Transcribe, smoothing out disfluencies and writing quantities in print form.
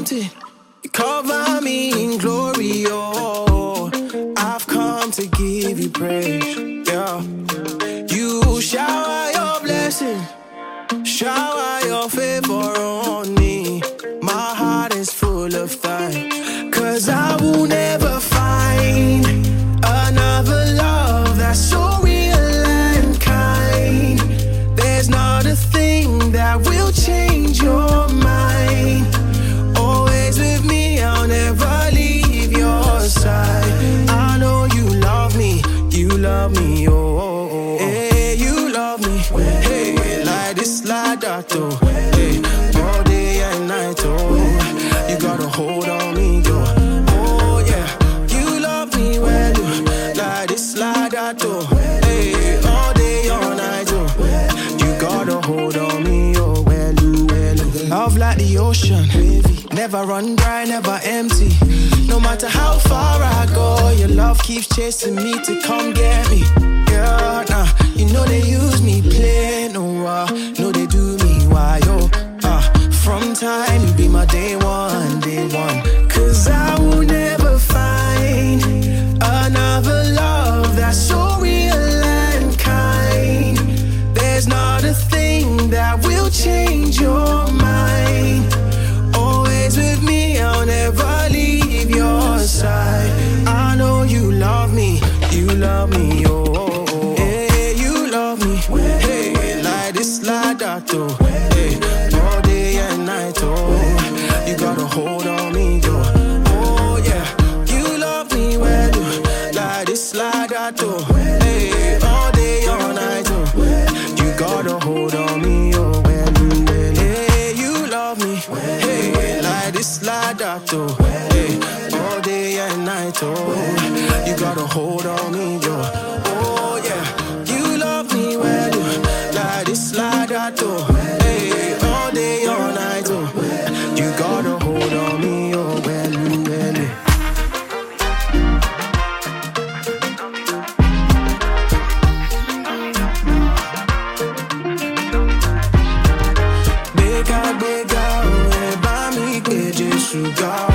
anointing. You cover me in glory, oh. I've come to give you praise, yeah. You shower your blessing, shower your favor on me. My heart is full of thanks, 'cause I will never find another love that's so real and kind. There's not a thing that will change your mind. Always with me, I'll never leave your side. I know you love me, oh, oh, oh. Hey, you love me, hey, like this, like that, oh. Hey, all day and night, oh. You got a hold on me, yo. Oh, yeah, you love me well, like this, like that, oh. Hey, all day, all night, oh. You got a hold on me, oh, well. Love like the ocean, never run dry, never empty. No matter how far I go, your love keeps chasing me to come get me. Yeah, nah, you know they use me, play, no, no they do me, why, oh. From time, you be my day one, day one. 'Cause I will never find another love that's so real and kind. There's not a thing that will change your mind. Always with me, I'll never leave your side. I know you love me, oh, oh, oh. Hey, you love me, hey, like this, like that, oh. Hey, all day and night, oh. You got a hold on me, yo. Oh, yeah, you love me well, like this, like that, oh. Hey, all day, all night, oh. You got a hold on me, oh, well, hey, you love me, hey, like this, like that, oh. Hey, all day and night, oh. You got a hold on me, yo. Oh, yeah, you love me well, like this, like that, oh. Hey, all day, all night, oh. You got a hold on me, oh, well, well. Bega, bega, oh, eba mi ke Jesu ga.